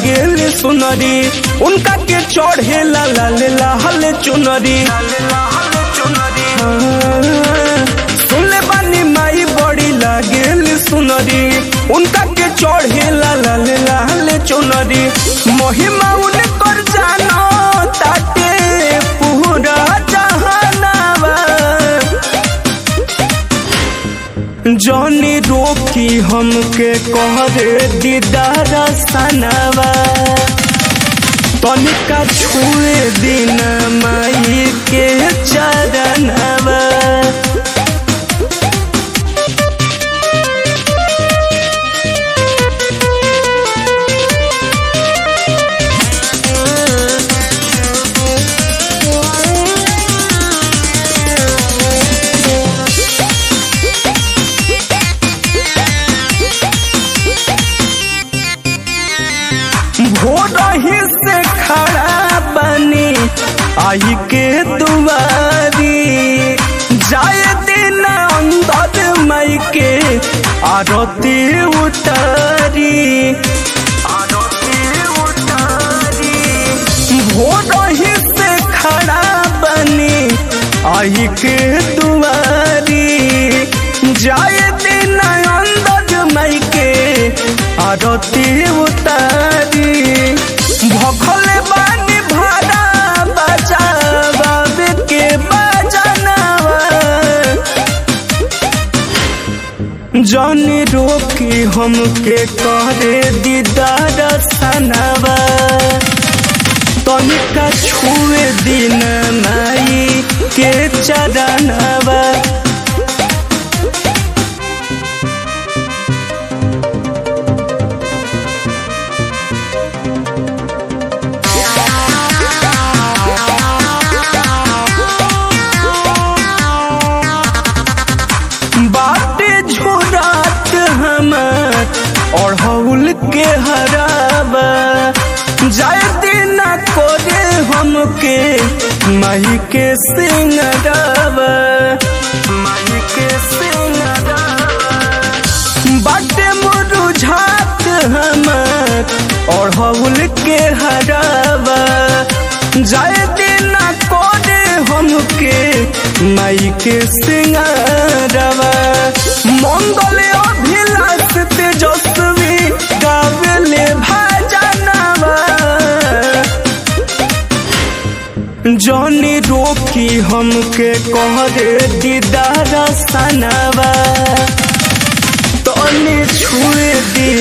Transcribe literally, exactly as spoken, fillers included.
लागेल सुनरी उनका के चढ़े ला लाल लाल चुनरी सुनले बानी माई बड़ी लागेल सुनरी उनका के चढ़े ला लाल लाल चुनरी महिमा उनकर जानो ताटे पूरा जहानावा जौनी रोकी हमके कहरे दीदार सनावा तनिका छुए दिन माई के चरणवा भोरही से खड़ा बनी आई के दुआरी जाए दिन अंदर मई के आरती उतारी आरती उतारी भोरही से खड़ा बनी आई के दुआरी जाए दिन अंदर मई के आरती उतारी भखल बानी भाड़ा बजाब के बजनवा जौनी रोकी हमके करे दीदार सनवा तनिका छुए दिन माई के चरणवा और हौल के हराबा जाए दिन कोरे हमके माही के सिंगराबा माही के सिंगराबा बाटे मुरुझात हमर और हौल के हराबा जाए दिन कोरे हमके माई के सिंगराबा मंगल अभिलाष तेजस्वी गावेले भजनवा जौनी रोकी हमके कहरे दीदार सनवा तनी छुए दी